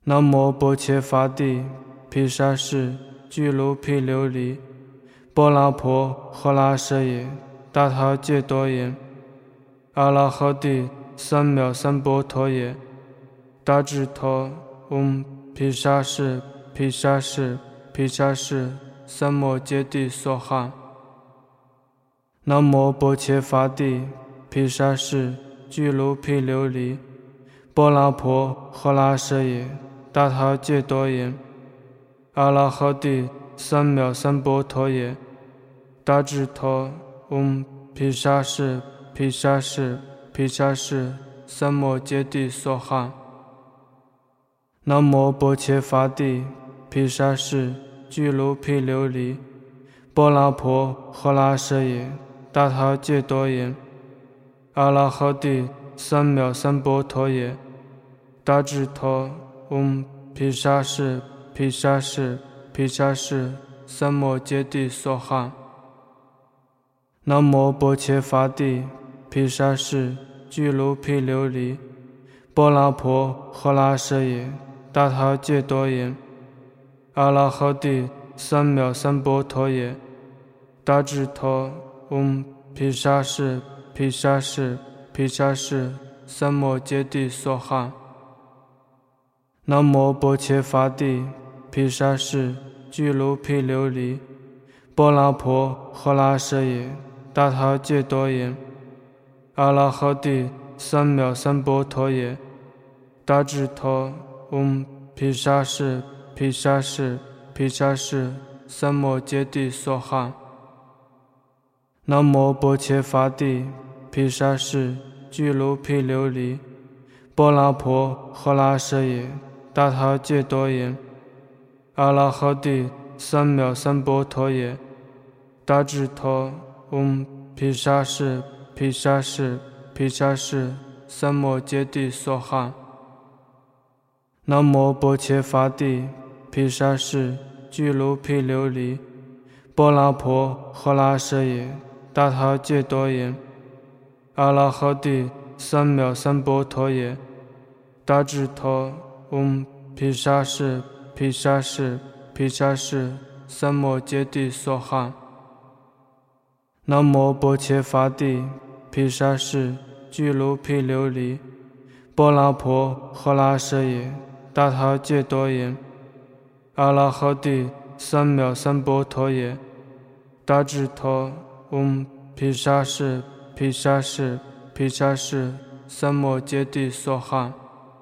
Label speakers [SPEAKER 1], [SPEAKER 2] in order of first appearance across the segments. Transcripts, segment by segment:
[SPEAKER 1] 南无般伽伐帝，毗沙士，俱卢毗琉璃，波那婆，诃拉舍耶，达他揭多耶，阿拉哈帝，三藐三波陀耶，达智陀，毗沙士，毗沙士，毗沙士，三摩揭帝娑哈。南无般伽伐帝，毗沙士，俱卢毗琉璃，波那婆，诃拉舍耶，达他揭多耶，阿拉哈帝，三藐三波陀耶，达智陀，毗沙士，毗沙士，毗沙士，三摩揭帝娑哈。南无般伽伐帝，毗沙士，俱卢毗琉璃，波那婆，诃拉舍耶，达他揭多耶，阿拉哈帝，三藐三波陀耶，达智陀，毗沙士，毗沙士，毗沙士，三摩揭帝娑哈。南无般伽伐帝，毗沙士，俱卢毗琉璃，波那婆，诃拉舍耶，达他揭多耶，阿拉哈帝，三藐三波陀耶，达智陀，毗沙士，毗沙士，毗沙士，三摩揭帝娑哈。南无般伽伐帝，毗沙士，俱卢毗琉璃，波那婆，诃拉舍耶，达他揭多耶，阿拉哈帝，三藐三波陀耶，达智陀，毗沙士，毗沙士，毗沙士，三摩揭帝娑哈。南无般伽伐帝，毗沙士，俱卢毗琉璃，波那婆，诃拉舍耶，达他揭多耶，阿拉哈帝，三藐三波陀耶，达智陀，毗沙士，毗沙士，毗沙士，三摩揭帝娑哈。南无般伽伐帝，毗沙士，俱卢毗琉璃，波那婆，诃拉舍耶，达他揭多耶，阿拉哈帝，三藐三波陀耶，达智陀，毗沙士，毗沙士，毗沙士，三摩揭帝娑哈。南无般伽伐帝，毗沙士，俱卢毗琉璃，波那婆，诃拉舍耶，达他揭多耶，阿拉哈帝，三藐三波陀耶，达智陀，毗沙士，毗沙士，毗沙士，三摩揭帝娑哈。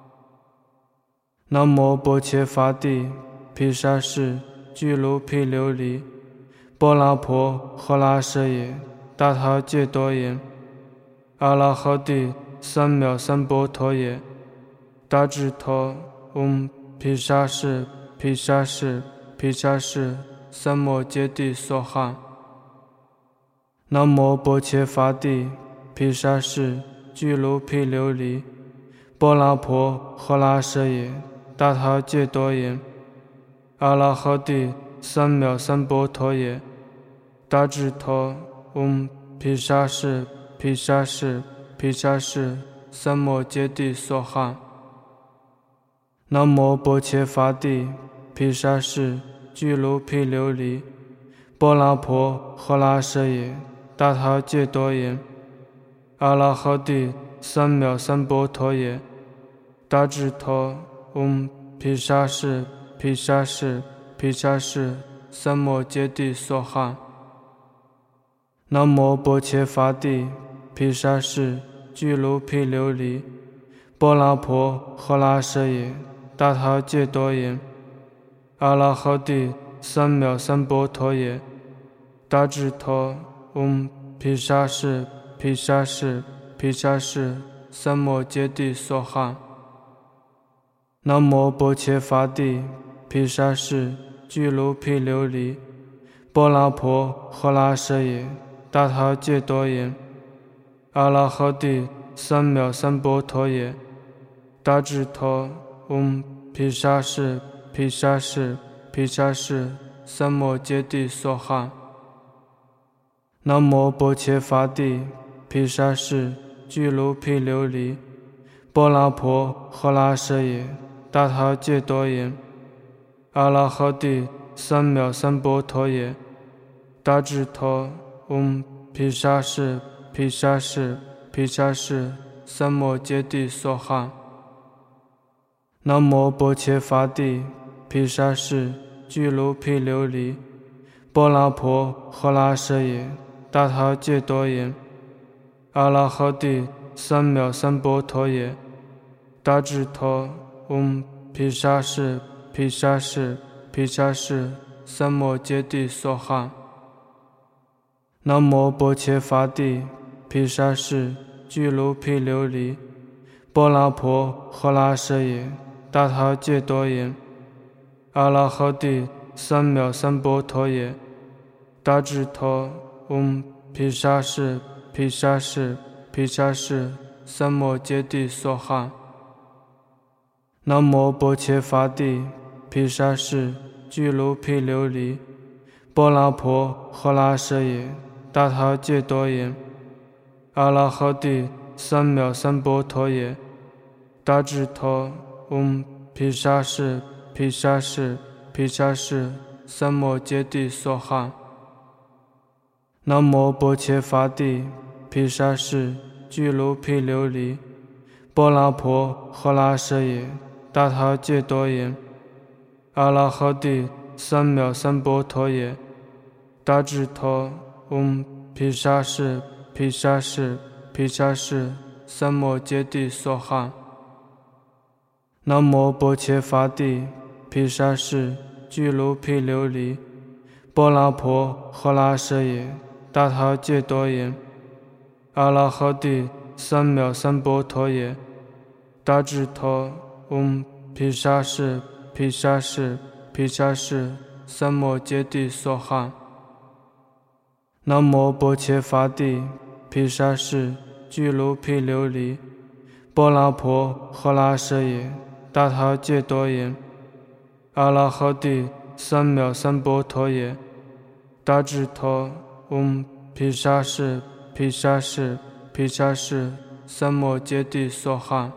[SPEAKER 1] 南无般伽伐帝，毗沙士，俱卢毗琉璃，波那婆，诃拉舍耶，达他揭多耶，阿拉哈帝，三藐三波陀耶，达智陀，毗沙士，毗沙士，毗沙士，三摩揭帝娑哈。南无般伽伐帝，毗沙士，俱卢毗琉璃，波那婆，诃拉舍耶，达他揭多耶，阿拉哈帝，三藐三波陀耶，达智陀，毗沙士，毗沙士，毗沙士，三摩揭帝娑哈。南无般伽伐帝，毗沙士，俱卢毗琉璃，波那婆，诃拉舍耶，达他揭多耶，阿拉哈帝，三藐三波陀耶，达智陀，毗沙士，毗沙士，毗沙士，三摩揭帝娑哈。南无般伽伐帝，毗沙士，俱卢毗琉璃，波那婆，诃拉舍耶，达他揭多耶，阿拉哈帝，三藐三波陀耶，达智陀，毗沙士，毗沙士，毗沙士，三摩揭帝娑哈。南无般伽伐帝，毗沙士，俱卢毗琉璃，波那婆，诃拉舍耶，达他揭多耶，阿拉哈帝，三藐三波陀耶，达智陀，毗沙士，毗沙士，毗沙士，三摩揭帝娑哈。南无般伽伐帝，毗沙士，俱卢毗琉璃，波那婆，诃拉舍耶， 达他戒多耶，阿拉哈帝三藐三波陀耶，达智陀毗沙士毗沙士毗沙士三摩揭谛娑哈。南无波切伐帝毗沙士俱卢毗琉璃波拉婆诃拉舍耶，达他戒多耶，阿拉哈帝三藐三波陀耶，达智陀毗沙士毗沙士毗沙士三摩揭谛娑哈。南无波切伐帝毗沙士俱卢毗琉璃波拉婆诃拉舍耶，达他戒多耶，阿拉哈帝三藐三波陀耶，达智陀毗沙士毗沙士毗沙士三摩揭谛娑哈。南无波切伐帝毗沙士俱卢毗琉璃波拉婆诃拉舍耶，达他戒多耶，阿拉哈帝三藐三波陀耶，达智陀毗沙士毗沙士毗沙士三摩揭谛娑哈。南无波切伐帝毗沙士俱卢毗琉璃波拉婆诃拉舍耶，达他戒多耶，阿拉哈帝三藐三波陀耶，达智陀毗沙士毗沙士毗沙士三摩揭谛娑哈。南无波切伐帝毗沙士俱卢毗琉璃波拉婆诃拉舍耶，达他戒多耶，阿拉哈帝三藐三波陀耶，达智陀毗沙士毗沙士毗沙士三摩揭谛娑哈。南无波切伐帝毗沙士俱卢毗琉璃波拉婆诃拉舍耶，达他戒多耶，阿拉哈帝三藐三波陀耶，达智陀毗沙士毗沙士毗沙士三摩揭谛娑哈。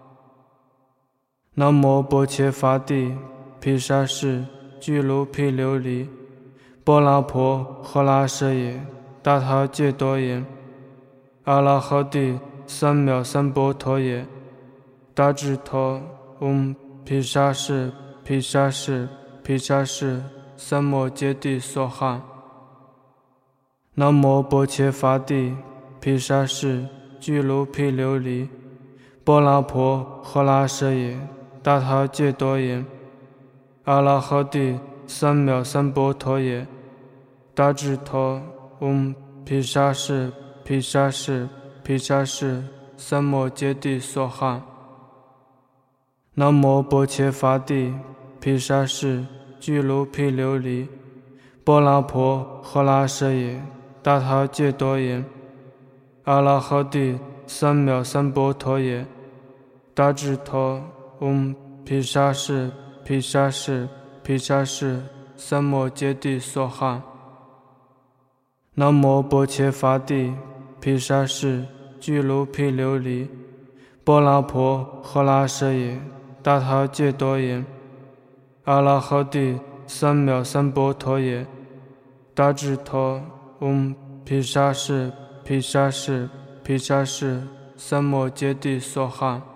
[SPEAKER 1] 南无波切伐帝毗沙士俱卢毗琉璃波拉婆诃拉舍耶，达他戒多耶，阿拉哈帝三藐三波陀耶，达智陀毗沙士毗沙士毗沙士三摩揭谛娑哈。南无波切伐帝毗沙士俱卢毗琉璃波拉婆诃拉舍耶，达他戒多耶，阿拉哈帝三藐三波陀耶，达智陀毗沙士毗沙士毗沙士三摩揭谛娑哈。南无波切伐帝毗沙士俱卢毗琉璃波拉婆诃拉舍耶，达他戒多耶，阿拉哈帝三藐三波陀耶，达智陀毗沙士毗沙士毗沙士三摩揭谛娑哈。南无波切伐帝毗沙士俱卢毗琉璃波拉婆诃拉舍耶，达他戒多耶，阿拉哈帝三藐三波陀耶，达智陀毗沙士毗沙士毗沙士三摩揭谛娑哈。